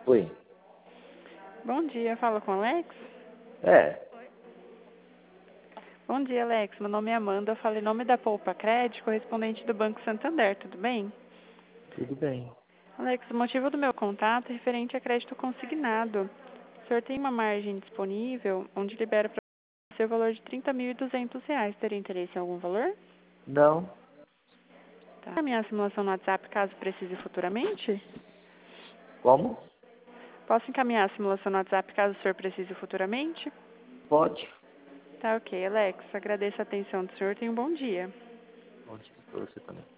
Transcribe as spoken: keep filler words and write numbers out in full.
Oi. Bom dia, falo com o Alex? É, Bom dia, Alex. Meu nome é Amanda, eu falo em nome da Poupa Crédito, correspondente do Banco Santander, tudo bem? tudo bem. Alex, o motivo do meu contato é referente a crédito consignado. O senhor tem uma margem disponível onde libera para você o valor de trinta mil e duzentos reais. Teria interesse em algum valor? Não, Tá. A minha simulação no WhatsApp, caso precise futuramente? como? Posso encaminhar a simulação no WhatsApp caso o senhor precise futuramente? Pode. Tá ok, Alex. Agradeço a atenção do senhor. Tenha um bom dia. Pode, pra você também.